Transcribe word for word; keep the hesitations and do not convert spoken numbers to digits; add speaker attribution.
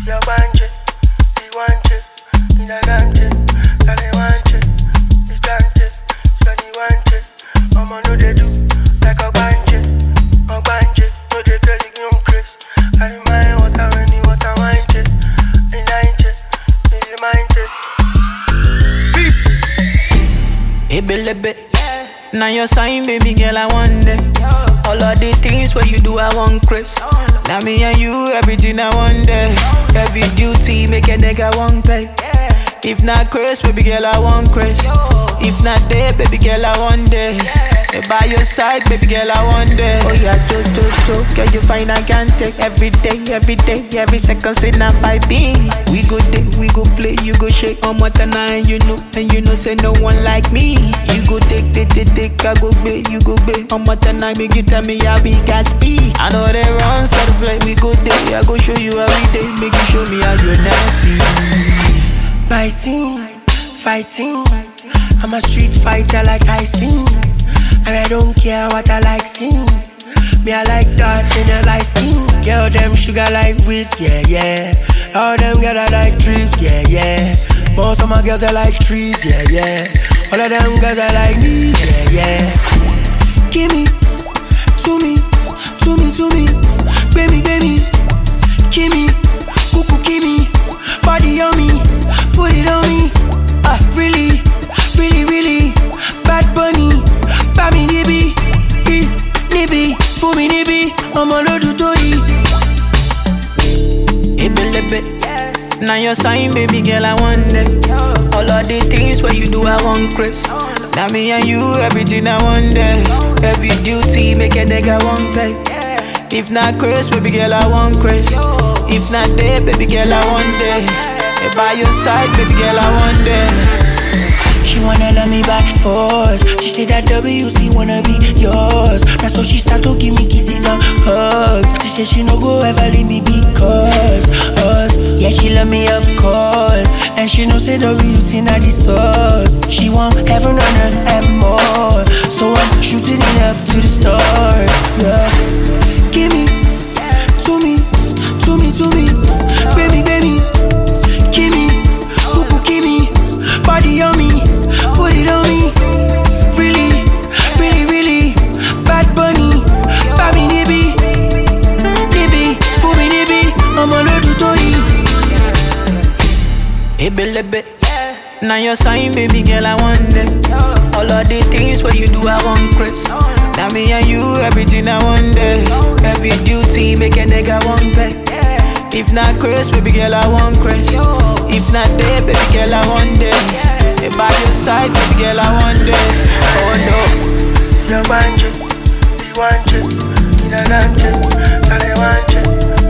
Speaker 1: You want it, you want it, you don't want it, and they want it, you want it, so you want it. Mama know they do like a bandit, a bandit. No they tell you young Chris. I remind what I when you what I want it, you like it, you mind it.
Speaker 2: Hey, baby, now your sign, baby girl, I want it. All of the things where you do, I want Chris. Now me and you, everything I want there. Every duty, make a nigga want pay. If not Chris, baby girl, I want Chris. If not there, baby girl, I want there. By your side, baby girl, I want there. Oh yeah, cho cho cho, girl you find I can take every day, every day, every second. Say not by me. We go day, we go play, you go shake on what and I, and you know, and you know, say no one like me. You go take, take, take, take, I go play, you go play on what and I, make you tell me how we got speed. I know they run for the play, we go day, I go show you every day, make you show me how you're nasty.
Speaker 1: My scene, fighting. I'm a street fighter like Tyson. And I don't care what I like seeing. Me I like dark and I like skin. Girl them sugar like whiz, yeah, yeah. All them girls I like trees, yeah, yeah. Most of my girls I like trees, yeah, yeah. All of them girls I like me, yeah, yeah. Give me, to me, to me, to me. Baby, baby, give me, cuckoo, give me. Body on me, put it on me. Ah, really, really, really. Bad bunny. Bami nibi, i, nibi, fumi nibi, I'ma load you to eat.
Speaker 2: Hey, baby, now your sign, baby girl, I want it. All of the things where you do, I want Chris. Now me and you, everything I want there. Every duty, make a nigga want pay. If not Chris, baby girl, I want Chris. If not there, baby girl, I want there. By your side, baby girl, I want there.
Speaker 1: She wanna love me back force. She said that W C wanna be yours. That's so she start to give me kisses and hugs. She said she no go ever leave me because us. Yeah, she love me of course. And she know say W C not the source. She want heaven on earth and more. So I'm shooting it up to the stars. Yeah. Give me, to me, to me, to me. Baby, baby, give me, cuckoo, give me. Body on me. Put it on me, really, really, really. Bad bunny, Bami nibi, nibi, fumi nibi, I'ma load you to eat.
Speaker 2: Hey, baby, now your sign, baby girl, I want it. All of the things where you do, I want Chris. Now me and you, everything I want there. Every duty, make a nigga want pay. If not Chris, baby girl, I want Chris. If not there, baby girl, I want there. By your side, baby girl, I want it. Oh no.
Speaker 1: You want it, you want it, you don't want it, and I want it.